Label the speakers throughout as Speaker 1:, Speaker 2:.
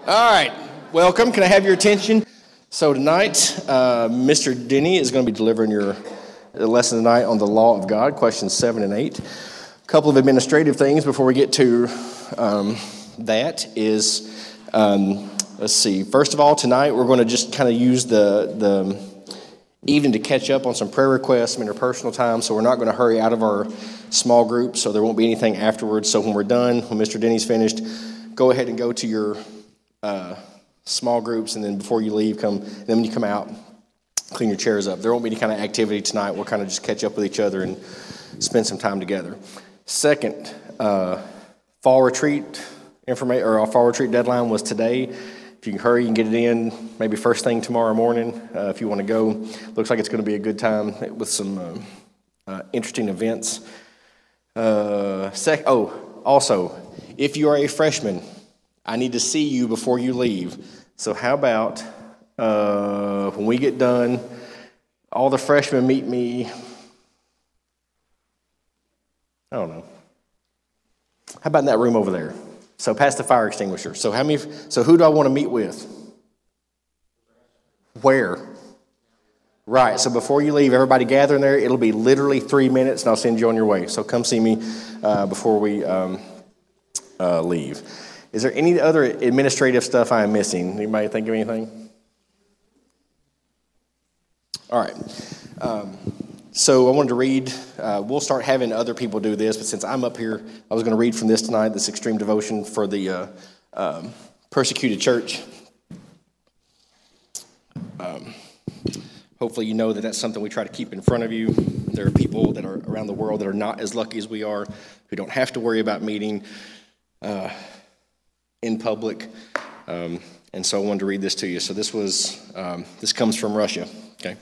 Speaker 1: All right, welcome. Can I have your attention? So tonight, Mr. Denny is going to be delivering your lesson tonight on the law of God, questions 7 and 8. A couple of administrative things before we get to that is, let's see. First of all, tonight we're going to just kind of use the evening to catch up on some prayer requests, some interpersonal time, so we're not going to hurry out of our small group, so there won't be anything afterwards. So when we're done, when Mr. Denny's finished, go ahead and go to your small groups, and then before you leave, then when you come out, clean your chairs up. There won't be any kind of activity tonight. We'll kind of just catch up with each other and spend some time together. Second, fall retreat information, or our fall retreat deadline was today. If you can hurry, you can get it in maybe first thing tomorrow morning if you want to go. Looks like it's going to be a good time with some interesting events. Also, if you are a freshman, I need to see you before you leave. So how about when we get done, all the freshmen meet me, I don't know. How about in that room over there? So past the fire extinguisher. So who do I want to meet with? Where? Right, so before you leave, everybody gather in there. It'll be literally 3 minutes, and I'll send you on your way. So come see me before we leave. Is there any other administrative stuff I am missing? Anybody think of anything? All right. So I wanted to read. We'll start having other people do this, but since I'm up here, I was going to read from this tonight, this extreme devotion for the persecuted church. Hopefully you know that that's something we try to keep in front of you. There are people that are around the world that are not as lucky as we are, who don't have to worry about meeting in public, and so I wanted to read this to you. So this comes from Russia. Okay.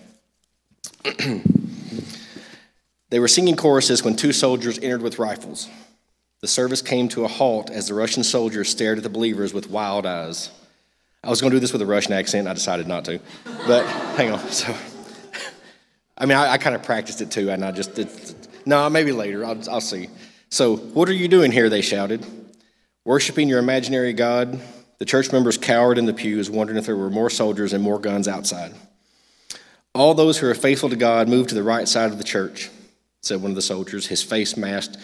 Speaker 1: They were singing choruses when two soldiers entered with rifles. The service came to a halt as the Russian soldiers stared at the believers with wild eyes. I was going to do this with a Russian accent. I decided not to, but hang on. So, I kind of practiced it too, and maybe later. I'll see. So, what are you doing here? They shouted. Worshipping your imaginary God. The church members cowered in the pews, wondering if there were more soldiers and more guns outside. All those who are faithful to God moved to the right side of the church, said one of the soldiers, his face a mask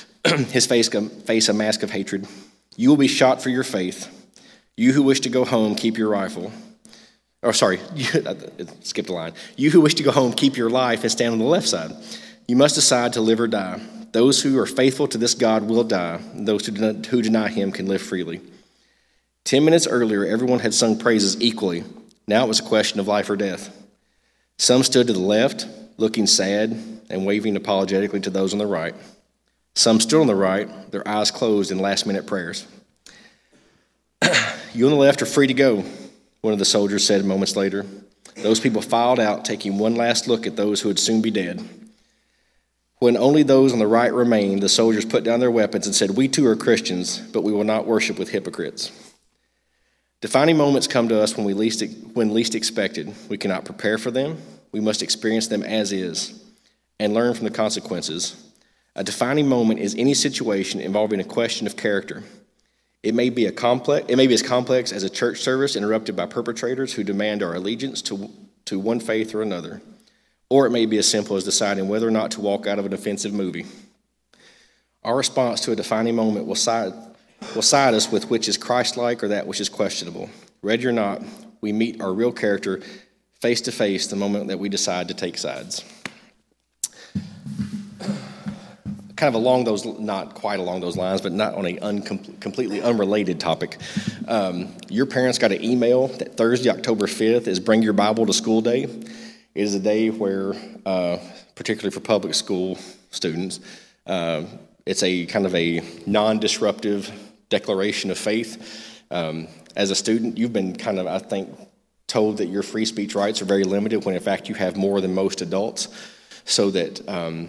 Speaker 1: of hatred. You will be shot for your faith. You who wish to go home, keep your rifle. I skipped a line. You who wish to go home, keep your life and stand on the left side. You must decide to live or die. Those who are faithful to this God will die. Those who deny him can live freely. 10 minutes earlier, everyone had sung praises equally. Now it was a question of life or death. Some stood to the left, looking sad and waving apologetically to those on the right. Some stood on the right, their eyes closed in last-minute prayers. You on the left are free to go, one of the soldiers said moments later. Those people filed out, taking one last look at those who would soon be dead. When only those on the right remained, the soldiers put down their weapons and said, "We too are Christians, but we will not worship with hypocrites." Defining moments come to us when least expected. We cannot prepare for them. We must experience them as is and learn from the consequences. A defining moment is any situation involving a question of character. It may be as complex as a church service interrupted by perpetrators who demand our allegiance to one faith or another. Or it may be as simple as deciding whether or not to walk out of an offensive movie. Our response to a defining moment will side us with which is Christ-like or that which is questionable. Ready or not, we meet our real character face to face the moment that we decide to take sides. Kind of not quite along those lines, but not on a completely unrelated topic. Your parents got an email that Thursday, October 5th is Bring Your Bible to School Day. It is a day where, particularly for public school students, it's a kind of a non-disruptive declaration of faith. As a student, you've been kind of, I think, told that your free speech rights are very limited when in fact you have more than most adults, so that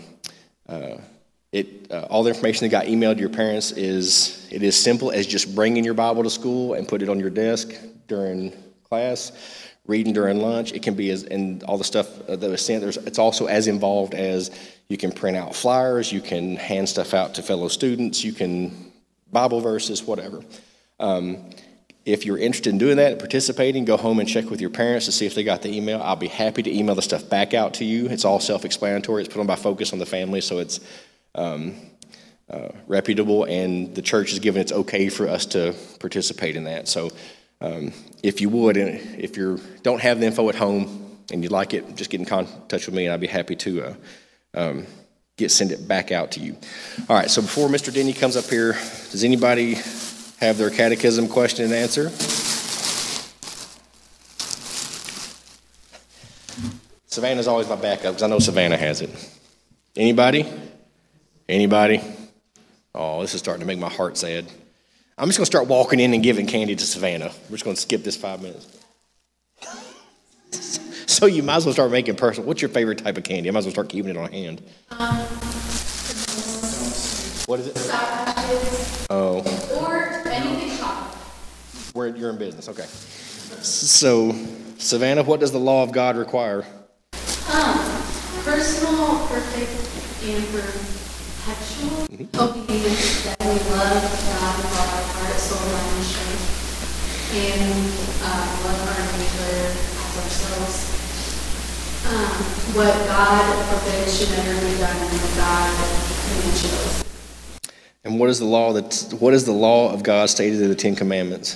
Speaker 1: all the information that got emailed to your parents is simple as just bringing your Bible to school and put it on your desk during class, reading during lunch. It can be and all the stuff that was sent. It's also as involved as you can print out flyers, you can hand stuff out to fellow students, you can Bible verses, whatever. If you're interested in doing that and participating, go home and check with your parents to see if they got the email. I'll be happy to email the stuff back out to you. It's all self-explanatory. It's put on by Focus on the Family, so it's reputable, and the church has given its okay for us to participate in that. So if you would, and if you don't have the info at home and you'd like it, just get in touch with me, and I'd be happy to send it back out to you. All right, so before Mr. Denny comes up here, does anybody have their catechism question and answer? Savannah's always my backup because I know Savannah has it. Anybody? Anybody? Oh, this is starting to make my heart sad. I'm just going to start walking in and giving candy to Savannah. We're just going to skip this 5 minutes. So you might as well start making personal. What's your favorite type of candy? I might as well start keeping it on hand. What is it? Oh.
Speaker 2: Or anything chocolate.
Speaker 1: You're in business, okay. So, Savannah, what does the law of God require?
Speaker 2: Personal, perfect, and perpetual obedience that we love God with all our heart, soul, mind, and strength, and love our neighbor as ourselves. What God forbids should never be done, and what God commands.
Speaker 1: And what is the law of God stated in the Ten Commandments?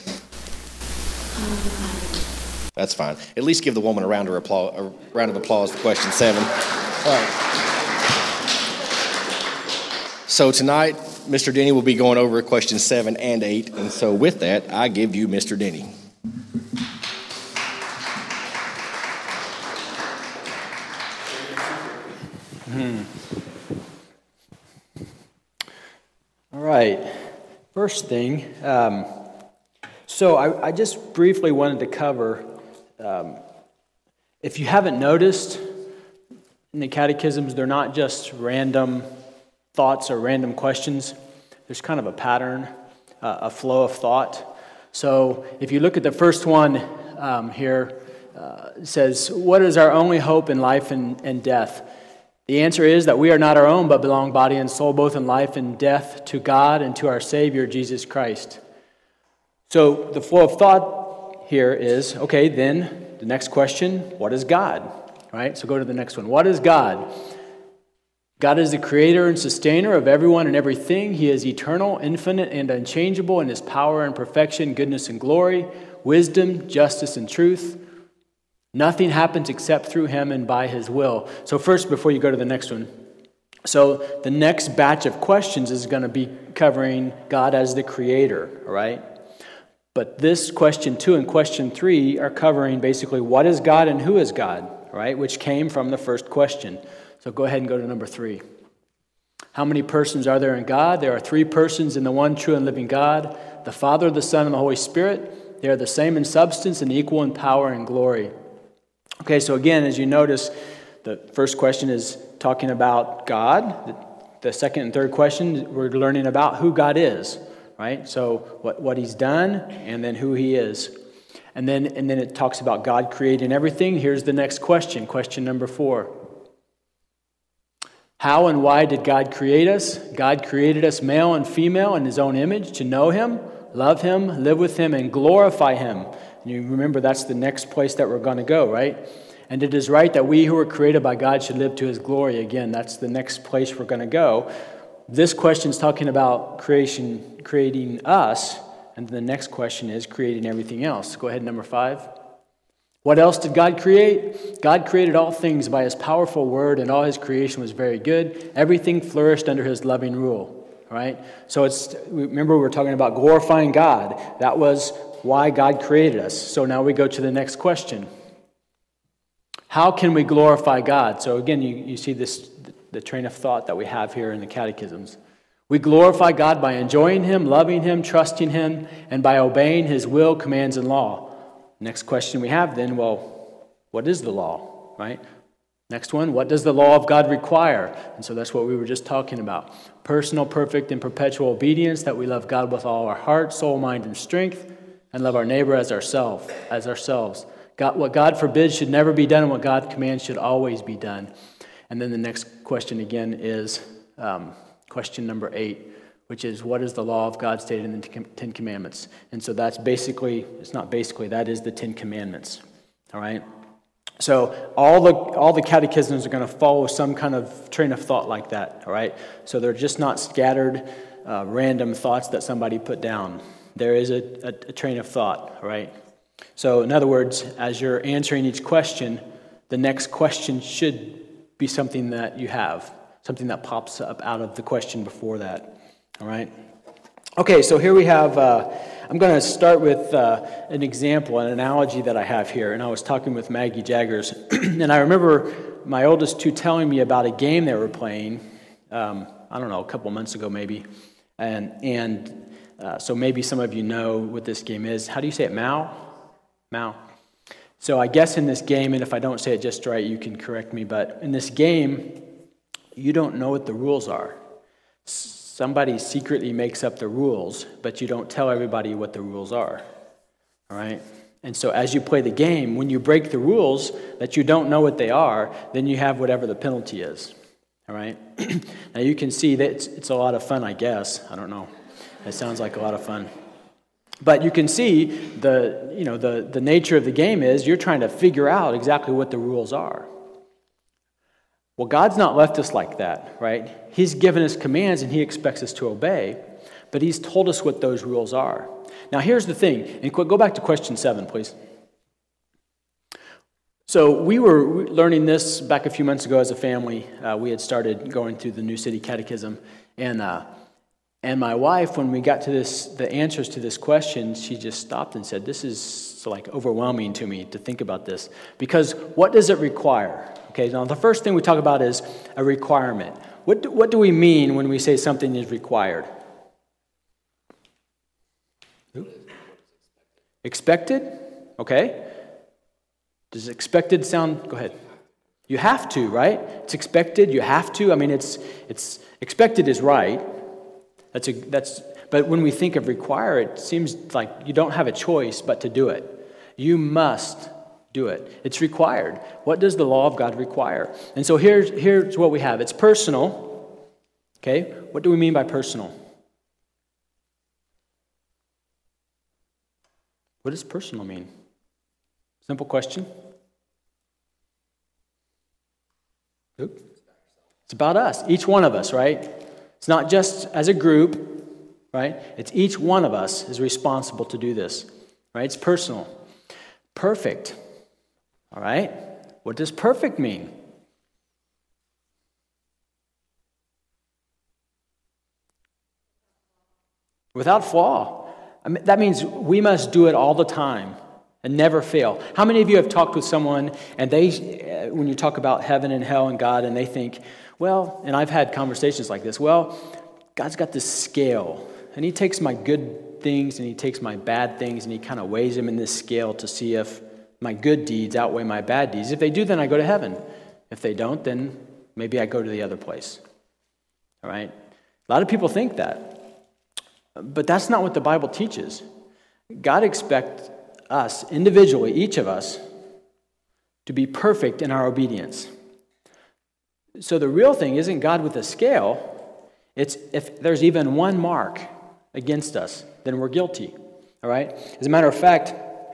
Speaker 1: That's fine. At least give the woman a round of applause for question 7. All right. So tonight, Mr. Denny will be going over questions 7 and 8. And so with that, I give you Mr. Denny.
Speaker 3: All right. First thing, so I just briefly wanted to cover, if you haven't noticed, in the catechisms, they're not just random thoughts or random questions. There's kind of a pattern, a flow of thought. So if you look at the first one here, it says, what is our only hope in life and death? The answer is that we are not our own, but belong body and soul, both in life and death, to God and to our Savior, Jesus Christ. So the flow of thought here is, okay, then the next question, what is God? Right? So go to the next one. What is God? God is the creator and sustainer of everyone and everything. He is eternal, infinite, and unchangeable in his power and perfection, goodness and glory, wisdom, justice, and truth. Nothing happens except through him and by his will. So first, before you go to the next one, so the next batch of questions is going to be covering God as the creator, all right? But this question 2 and question 3 are covering basically what is God and who is God, all right? Which came from the first question. So go ahead and go to number 3. How many persons are there in God? There are 3 persons in the one true and living God, the Father, the Son, and the Holy Spirit. They are the same in substance and equal in power and glory. Okay, so again, as you notice, the first question is talking about God. The second and third question, we're learning about who God is, right? So what he's done, and then who he is. And then it talks about God creating everything. Here's the next question, question number 4. How and why did God create us? God created us male and female in his own image to know him, love him, live with him, and glorify him. And you remember that's the next place that we're going to go, right? And it is right that we who were created by God should live to his glory. Again, that's the next place we're going to go. This question is talking about creating us, and the next question is creating everything else. Go ahead, number 5. What else did God create? God created all things by his powerful word, and all his creation was very good. Everything flourished under his loving rule. All right? So remember we were talking about glorifying God. That was why God created us. So now we go to the next question. How can we glorify God? So again, you see the train of thought that we have here in the catechisms. We glorify God by enjoying him, loving him, trusting him, and by obeying his will, commands, and law. Next question we have then, well, what is the law, right? Next one, what does the law of God require? And so that's what we were just talking about. Personal, perfect, and perpetual obedience, that we love God with all our heart, soul, mind, and strength, and love our neighbor as ourselves. What God forbids should never be done, and what God commands should always be done. And then the next question again is question number 8. which is what is the law of God stated in the Ten Commandments. And so that's basically, it's not basically, that is the Ten Commandments, all right? So all the catechisms are going to follow some kind of train of thought like that, all right? So they're just not scattered, random thoughts that somebody put down. There is a train of thought, all right? So in other words, as you're answering each question, the next question should be something that you have, something that pops up out of the question before that, all right? Okay, so here we have, I'm going to start with an example, an analogy that I have here. And I was talking with Maggie Jaggers, and I remember my oldest two telling me about a game they were playing, I don't know, a couple months ago maybe. And so maybe some of you know what this game is. How do you say it, Mao? Mao. So I guess in this game, and if I don't say it just right, you can correct me, but in this game, you don't know what the rules are. Somebody secretly makes up the rules, but you don't tell everybody what the rules are, all right? And so as you play the game, when you break the rules that you don't know what they are, then you have whatever the penalty is, all right? Now you can see that it's a lot of fun, I guess. I don't know. It sounds like a lot of fun. But you can see the nature of the game is you're trying to figure out exactly what the rules are. Well, God's not left us like that, right? He's given us commands and he expects us to obey, but he's told us what those rules are. Now, here's the thing, and go back to question 7, please. So we were learning this back a few months ago as a family. We had started going through the New City Catechism, and my wife, when we got to the answers to this question, she just stopped and said, "This is like overwhelming to me to think about this, because what does it require?" Okay, now the first thing we talk about is a requirement. What do we mean when we say something is required? Expected? Okay. Does expected sound? Go ahead. You have to, right? It's expected. You have to. I mean, it's expected is right. But when we think of require, it seems like you don't have a choice but to do it. You must do it. It's required. What does the law of God require? And so here's what we have. It's personal. Okay? What do we mean by personal? What does personal mean? Simple question. It's about us, each one of us, right? It's not just as a group, right? It's each one of us is responsible to do this, right? It's personal. Perfect. All right? What does perfect mean? Without flaw. I mean, that means we must do it all the time and never fail. How many of you have talked with someone and when you talk about heaven and hell and God, and they think, well, and I've had conversations like this, well, God's got this scale, and he takes my good things and he takes my bad things and he kind of weighs them in this scale to see if my good deeds outweigh my bad deeds. If they do, then I go to heaven. If they don't, then maybe I go to the other place. All right? A lot of people think that. But that's not what the Bible teaches. God expects us, individually, each of us, to be perfect in our obedience. So the real thing isn't God with a scale. It's if there's even one mark against us, then we're guilty. All right? As a matter of fact,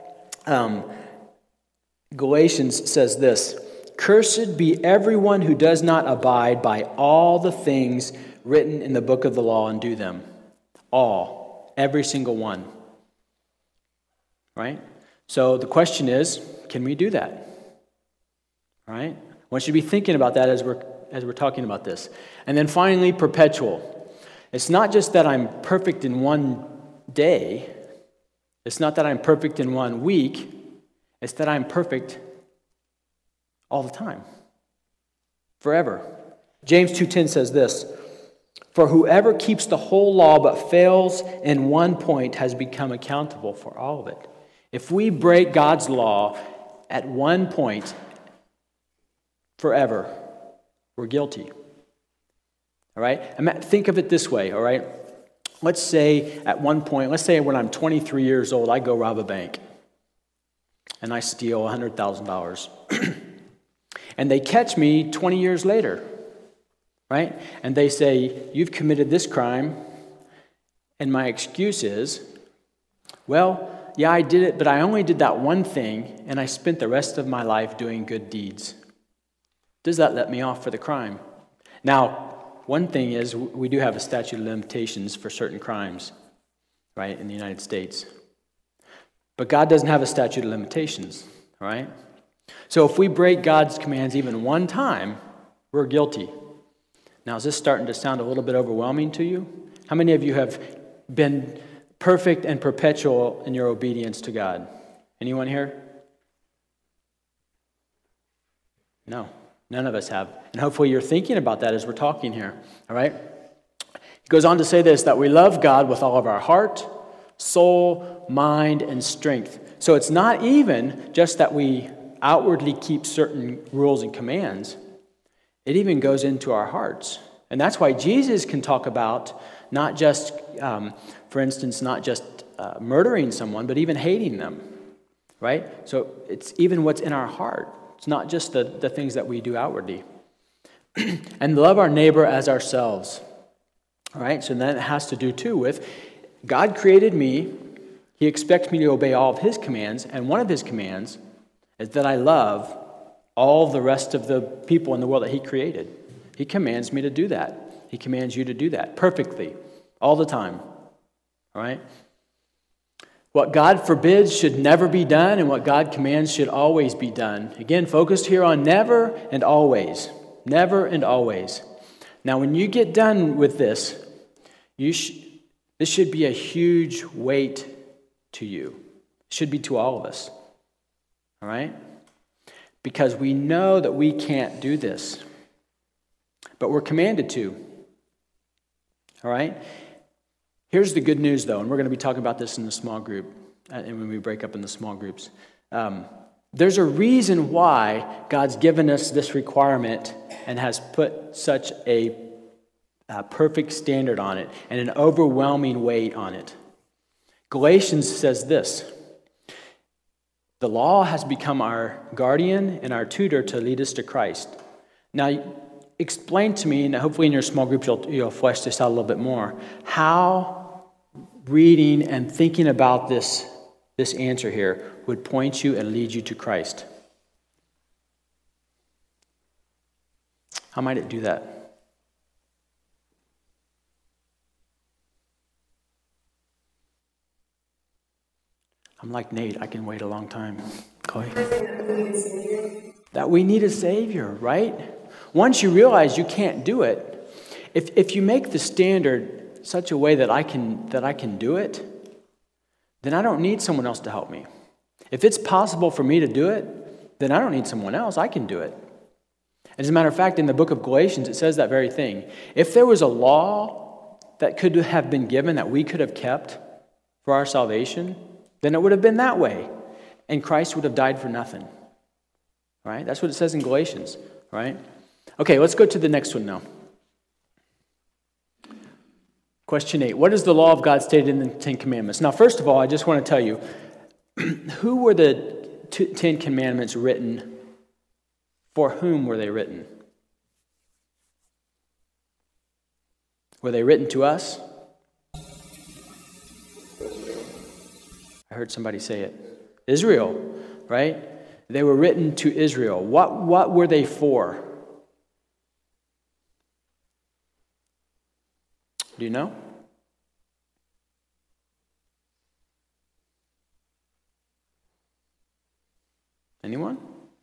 Speaker 3: Galatians says this: "Cursed be everyone who does not abide by all the things written in the book of the law and do them." All. Every single one. Right? So the question is, can we do that? All right? I want you to be thinking about that as we're talking about this. And then finally, perpetual. It's not just that I'm perfect in one day. It's not that I'm perfect in 1 week. It's that I'm perfect all the time. Forever. James 2:10 says this: "For whoever keeps the whole law but fails in one point has become accountable for all of it." If we break God's law at one point forever, we're guilty. All right? Think of it this way, all right? Let's say at one point, let's say when I'm 23 years old, I go rob a bank and I steal $100,000. And they catch me 20 years later, right? And they say, "You've committed this crime. And my excuse is, well, yeah, I did it, but I only did that one thing, and I spent the rest of my life doing good deeds. Does that let me off for the crime? Now, one thing is we do have a statute of limitations for certain crimes, right, in the United States. But God doesn't have a statute of limitations, right? So if we break God's commands even one time, we're guilty. Now, is this starting to sound a little bit overwhelming to you? How many of you have been perfect and perpetual in your obedience to God? Anyone here? No, none of us have. And hopefully you're thinking about that as we're talking here, all right? He goes on to say this, that we love God with all of our heart, soul, mind, and strength. So it's not even just that we outwardly keep certain rules and commands. It even goes into our hearts. And that's why Jesus can talk about not just, for instance, not just murdering someone, but even hating them, right? So it's even what's in our heart. It's not just the things that we do outwardly. And love our neighbor as ourselves, all right? So then it has to do, too, with God created me. He expects me to obey all of his commands, and one of his commands is that I love all the rest of the people in the world that he created. He commands me to do that. He commands you to do that perfectly, all the time. All right? What God forbids should never be done, and what God commands should always be done. Again, focused here on never and always. Never and always. Now, when you get done with this, this should be a huge weight to you. It should be to all of us. All right? Because we know that we can't do this. But we're commanded to. All right? Here's the good news, though, and we're going to be talking about this in the small group, and when we break up in the small groups. There's a reason why God's given us this requirement and has put such a perfect standard on it and an overwhelming weight on it. Galatians says this: the law has become our guardian and our tutor to lead us to Christ. Now, explain to me, and hopefully in your small group you'll flesh this out a little bit more, how reading and thinking about this answer here would point you and lead you to Christ. How might it do that? I'm like Nate, I can wait a long time. Chloe? That we need a Savior, right? Once you realize you can't do it, if you make the standard such a way that I can do it, then I don't need someone else to help me. If it's possible for me to do it, then I don't need someone else. I can do it. As a matter of fact, in the book of Galatians, it says that very thing. If there was a law that could have been given that we could have kept for our salvation, then it would have been that way. And Christ would have died for nothing. Right? That's what it says in Galatians. Right? Okay, let's go to the next one now. Question 8. What is the law of God stated in the Ten Commandments? Now, first of all, I just want to tell you, who were the Ten Commandments written? For whom were they written? Were they written to us? I heard somebody say it. Israel, right? They were written to Israel. What were they for? Do you know? Anyone?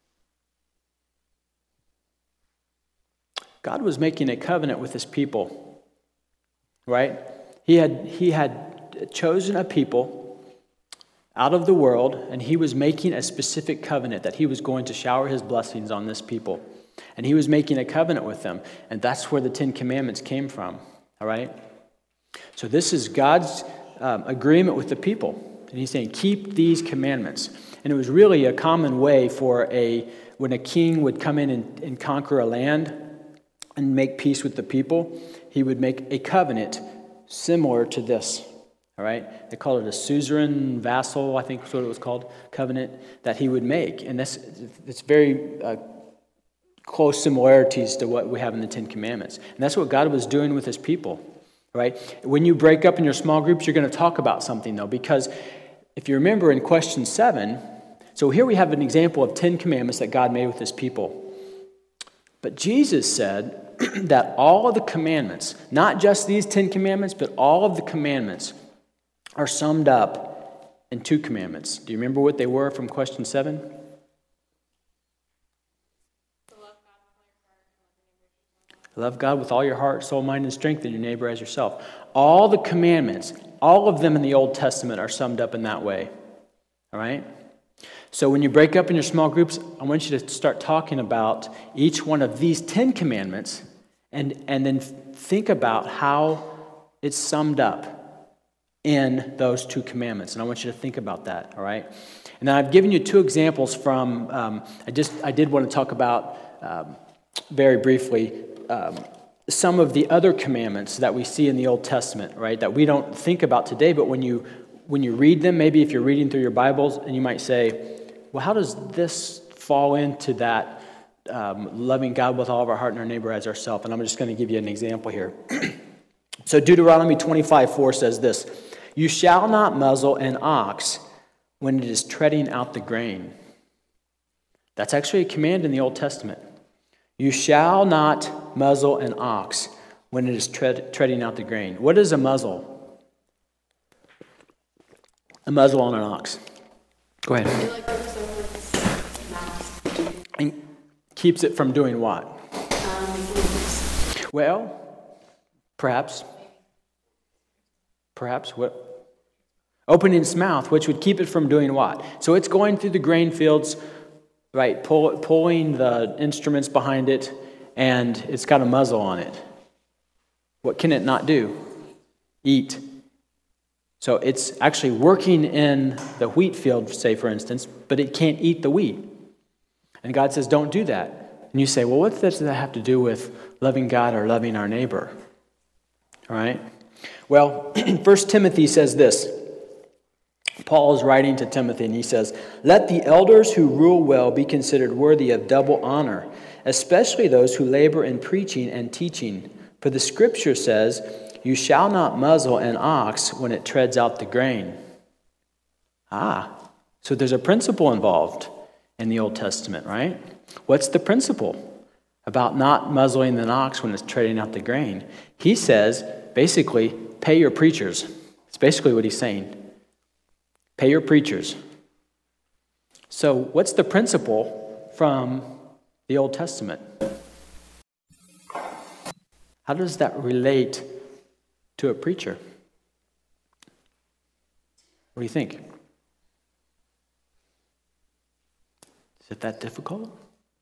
Speaker 3: God was making a covenant with his people, right? He had chosen a people out of the world, and he was making a specific covenant that he was going to shower his blessings on this people. And he was making a covenant with them, and that's where the Ten Commandments came from, all right? So this is God's agreement with the people, and he's saying, keep these commandments. And it was really a common way for when a king would come in and conquer a land and make peace with the people, he would make a covenant similar to this. All right? They called it a suzerain vassal, I think is what it was called, covenant that he would make. And it's very close similarities to what we have in the Ten Commandments. And that's what God was doing with his people. right? When you break up in your small groups, you're going to talk about something, though, because if you remember in question 7, so here we have an example of 10 commandments that God made with his people. But Jesus said that all of the commandments, not just these 10 commandments, but all of the commandments are summed up in 2 commandments. Do you remember what they were from question 7? Love God with all your heart, soul, mind, and strength, and your neighbor as yourself. All the commandments, all of them in the Old Testament are summed up in that way. All right? So when you break up in your small groups, I want you to start talking about each one of these 10 commandments and then think about how it's summed up in those 2 commandments. And I want you to think about that, all right? And then I've given you 2 examples from, I did want to talk about very briefly some of the other commandments that we see in the Old Testament, right, that we don't think about today, but when you read them, maybe if you're reading through your Bibles, and you might say, well, how does this fall into that loving God with all of our heart and our neighbor as ourselves? And I'm just going to give you an example here. So Deuteronomy 25:4 says this, "You shall not muzzle an ox when it is treading out the grain." That's actually a command in the Old Testament. You shall not muzzle an ox when it is treading out the grain. What is a muzzle? A muzzle on an ox. Go ahead. And keeps it from doing what? Well, perhaps what? Opening its mouth, which would keep it from doing what? So it's going through the grain fields, right, pulling the instruments behind it, and it's got a muzzle on it. What can it not do? Eat. So it's actually working in the wheat field, say, for instance, but it can't eat the wheat. And God says, don't do that. And you say, well, what does that have to do with loving God or loving our neighbor? All right? Well, 1 Timothy says this. Paul is writing to Timothy, and he says, "Let the elders who rule well be considered worthy of double honor, especially those who labor in preaching and teaching. For the Scripture says, 'You shall not muzzle an ox when it treads out the grain.'" So there's a principle involved in the Old Testament, right? What's the principle about not muzzling an ox when it's treading out the grain? He says, basically, pay your preachers. It's basically what he's saying. Pay your preachers. So what's the principle from the Old Testament? How does that relate to a preacher? What do you think? Is it that difficult?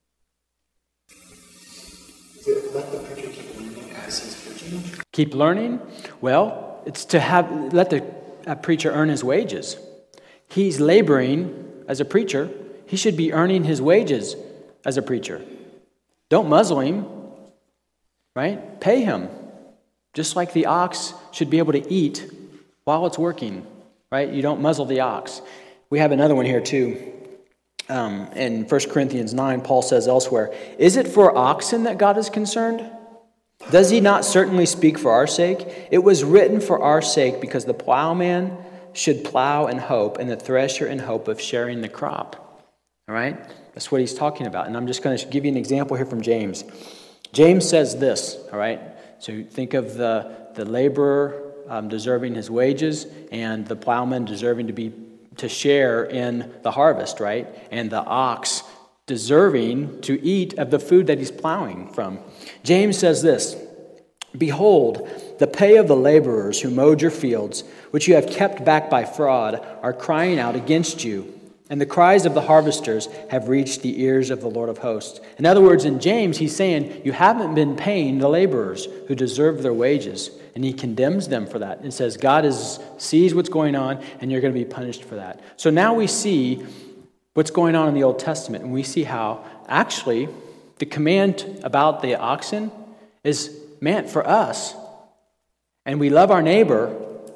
Speaker 4: Is it let the preacher keep learning as he's preaching?
Speaker 3: Keep learning? Well, it's to let the preacher earn his wages. He's laboring as a preacher. He should be earning his wages as a preacher. Don't muzzle him, right? Pay him. Just like the ox should be able to eat while it's working, right? You don't muzzle the ox. We have another one here too. In 1 Corinthians 9, Paul says elsewhere, "Is it for oxen that God is concerned? Does he not certainly speak for our sake? It was written for our sake because the plowman should plow in hope and the thresher in hope of sharing the crop." All right? That's what he's talking about. And I'm just going to give you an example here from James. James says this, all right? So think of the laborer deserving his wages and the plowman deserving to share in the harvest, right? And the ox deserving to eat of the food that he's plowing from. James says this, "Behold, the pay of the laborers who mowed your fields, which you have kept back by fraud, are crying out against you. And the cries of the harvesters have reached the ears of the Lord of hosts." In other words, in James, he's saying, you haven't been paying the laborers who deserve their wages. And he condemns them for that and says, God sees what's going on, and you're going to be punished for that. So now we see what's going on in the Old Testament, and we see how actually the command about the oxen is meant for us. And we love our neighbor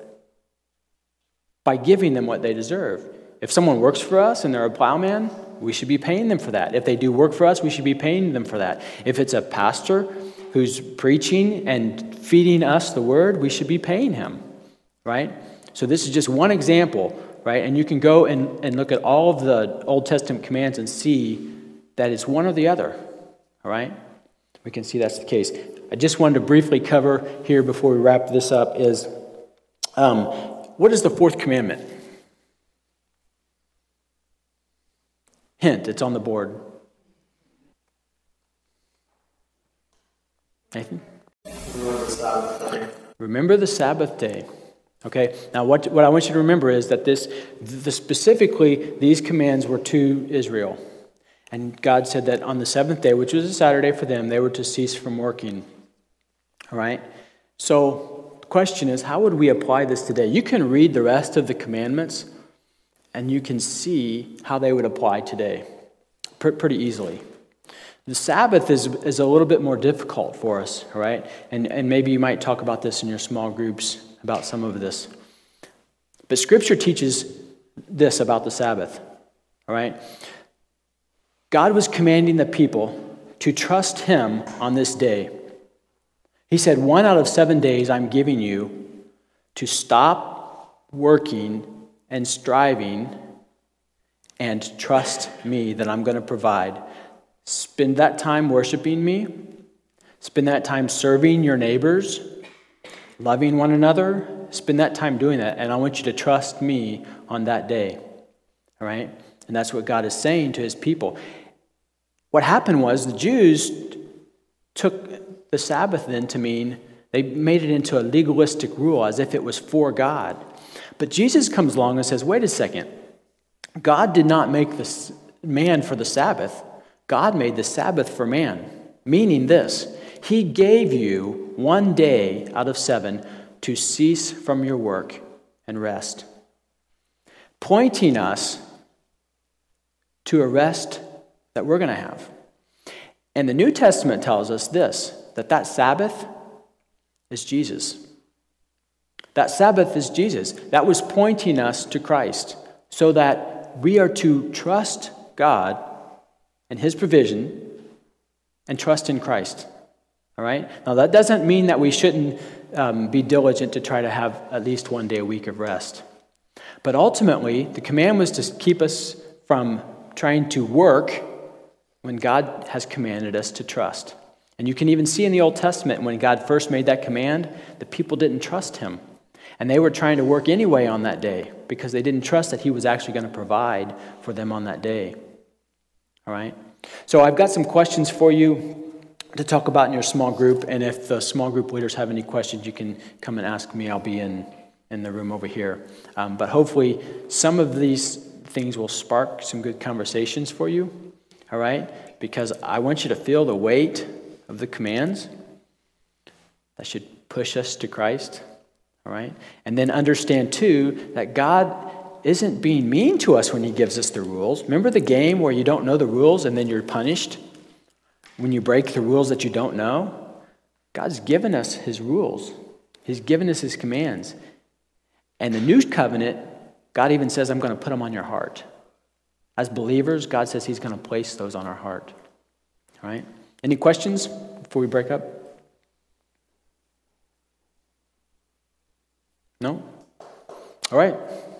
Speaker 3: by giving them what they deserve. If someone works for us and they're a plowman, we should be paying them for that. If they do work for us, we should be paying them for that. If it's a pastor who's preaching and feeding us the word, we should be paying him, right? So this is just one example, right? And you can go and look at all of the Old Testament commands and see that it's one or the other, all right? We can see that's the case. I just wanted to briefly cover here before we wrap this up is, what is the fourth commandment? Hint, it's on the board. Nathan? Remember the Sabbath day. Okay, now what I want you to remember is that specifically these commands were to Israel. And God said that on the seventh day, which was a Saturday for them, they were to cease from working. All right? So the question is, how would we apply this today? You can read the rest of the commandments, and you can see how they would apply today pretty easily. The Sabbath is a little bit more difficult for us, all right? And maybe you might talk about this in your small groups, about some of this. But Scripture teaches this about the Sabbath, all right? God was commanding the people to trust him on this day. He said, 1 out of 7 days I'm giving you to stop working and striving and trust me that I'm going to provide. Spend that time worshiping me. Spend that time serving your neighbors, loving one another. Spend that time doing that, and I want you to trust me on that day. All right? And that's what God is saying to his people. What happened was the Jews took the Sabbath then to mean they made it into a legalistic rule as if it was for God. But Jesus comes along and says, wait a second. God did not make the man for the Sabbath. God made the Sabbath for man, meaning this. He gave you 1 day out of 7 to cease from your work and rest, pointing us to a rest that we're going to have. And the New Testament tells us this, that Sabbath is Jesus. That Sabbath is Jesus. That was pointing us to Christ so that we are to trust God and his provision and trust in Christ. All right? Now, that doesn't mean that we shouldn't be diligent to try to have at least 1 day a week of rest. But ultimately, the command was to keep us from trying to work when God has commanded us to trust. And you can even see in the Old Testament when God first made that command, the people didn't trust him. And they were trying to work anyway on that day because they didn't trust that he was actually going to provide for them on that day. All right? So I've got some questions for you to talk about in your small group. And if the small group leaders have any questions, you can come and ask me. I'll be in the room over here. But hopefully some of these things will spark some good conversations for you. All right? Because I want you to feel the weight of the commands that should push us to Christ. All right? And then understand, too, that God isn't being mean to us when he gives us the rules. Remember the game where you don't know the rules and then you're punished when you break the rules that you don't know? God's given us his rules. He's given us his commands. And the new covenant, God even says, I'm going to put them on your heart. As believers, God says he's going to place those on our heart. All right? Any questions before we break up? No? All right.